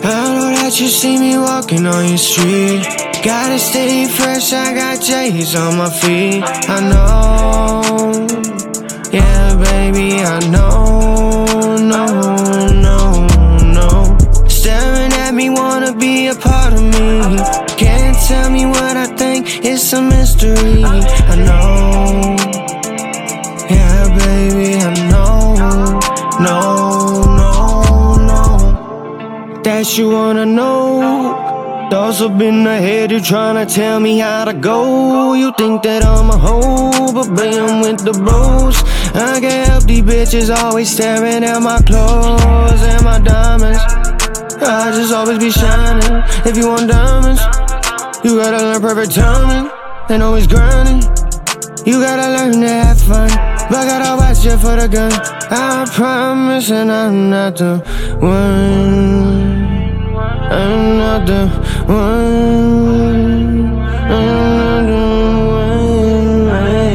know that you see me walking on your street. Gotta stay fresh, I got J's on my feet. I know, yeah baby, I know, no. Staring at me, wanna be a part of me. Can't tell me what I think, it's a mystery. I know, yeah baby, I know, no. That you wanna know. Thoughts up in the head, you tryna tell me how to go. You think that I'm a hoe, but babe, I'm with the bros. I can't help these bitches always staring at my clothes and my diamonds. I just always be shining. If you want diamonds, you gotta learn perfect timing and always grinding. You gotta learn to have fun, but gotta watch it for the gun. I promise, and I'm not the one. I'm not the one. I'm not the one.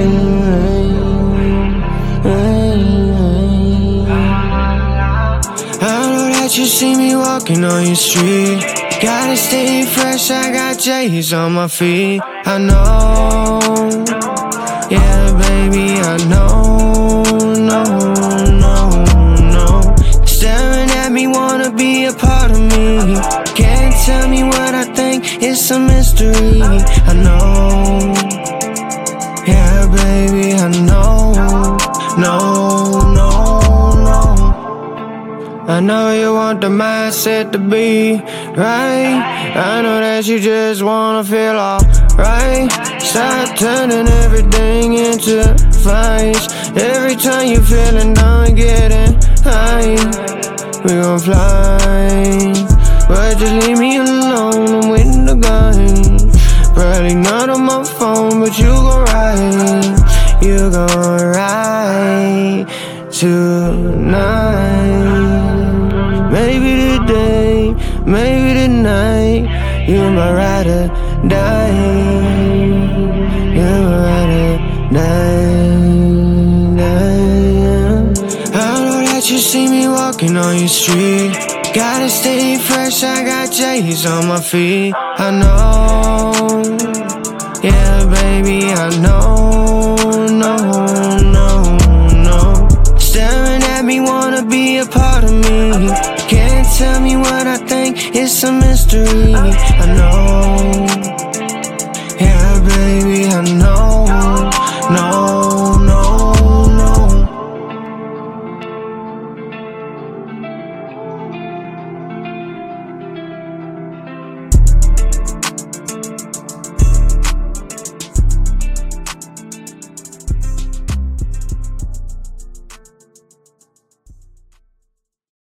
I know that you see me walking on your street. Gotta stay fresh, I got J's on my feet. I know, yeah baby, I know, no. Staring at me, wanna be a part of me. Can't tell me what I think, it's a mystery. I know, yeah baby, I know, no. I know you want the mindset to be right. I know that you just wanna feel alright. Stop turning everything into fights. Every time you feeling down, getting high, we gon' fly. But just leave me alone, I'm with the gun. Probably not on my phone, but you gon' ride. You gon' ride tonight. Maybe today, maybe tonight. You my ride or die. You my ride or die. I know that you see me walking on your street. Gotta stay fresh, I got J's on my feet. I know, yeah baby, I know, no. Staring at me, wanna be a part of me. Can't tell me what I think, it's a mystery. I know.